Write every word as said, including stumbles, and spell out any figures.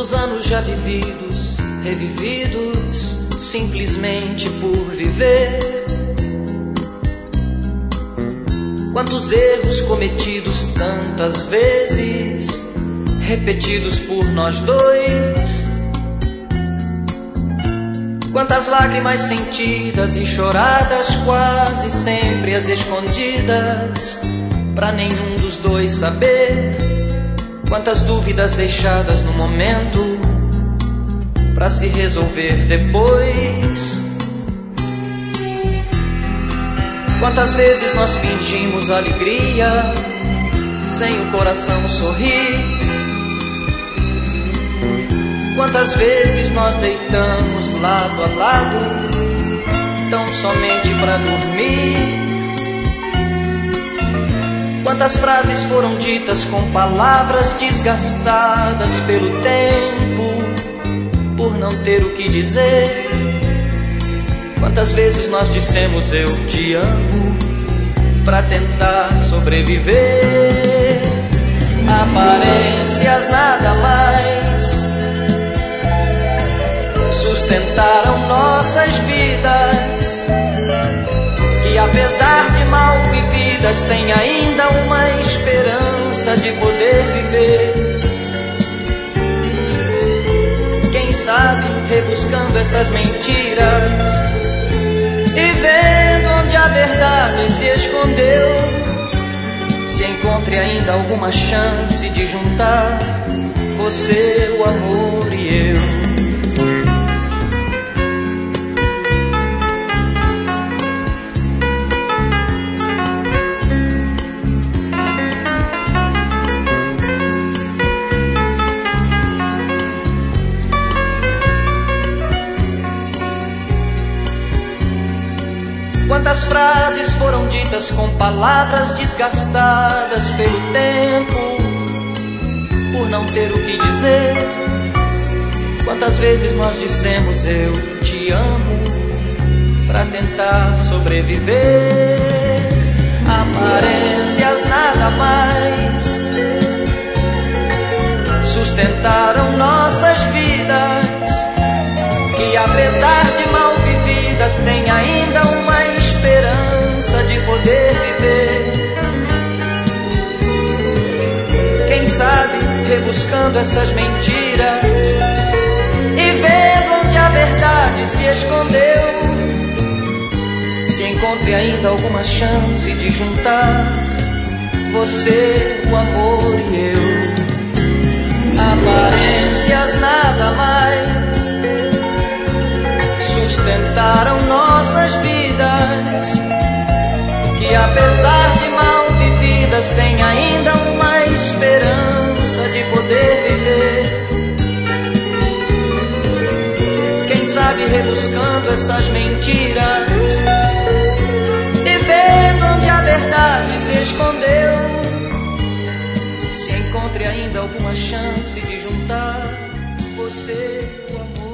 Quantos anos já vividos, revividos, simplesmente por viver. Quantos erros cometidos tantas vezes, repetidos por nós dois. Quantas lágrimas sentidas e choradas, quase sempre as escondidas, pra nenhum dos dois saber. Quantas dúvidas deixadas no momento, pra se resolver depois. Quantas vezes nós fingimos alegria, sem o coração sorrir. Quantas vezes nós deitamos lado a lado, tão somente pra dormir. Quantas frases foram ditas com palavras desgastadas pelo tempo, por não ter o que dizer. Quantas vezes nós dissemos eu te amo, pra tentar sobreviver. Aparências nada mais sustentaram nossas vidas, que apesar de mal vividas tem ainda uma esperança de poder viver. Quem sabe rebuscando essas mentiras e vendo onde a verdade se escondeu, se encontre ainda alguma chance de juntar você, o amor e eu. Quantas frases foram ditas com palavras desgastadas pelo tempo, por não ter o que dizer. Quantas vezes nós dissemos eu te amo, pra tentar sobreviver. Aparências nada mais sustentaram nossas vidas, que apesar de mal vividas tem ainda uma esperança de poder viver. Quem sabe rebuscando essas mentiras e vendo onde a verdade se escondeu, se encontre ainda alguma chance de juntar você, o amor e eu. Aparências nada mais sustentaram nossas vidas, que apesar de mal vividas tem ainda uma esperança de poder viver. Quem sabe rebuscando essas mentiras e vendo onde a verdade se escondeu, se encontre ainda alguma chance de juntar você, o amor.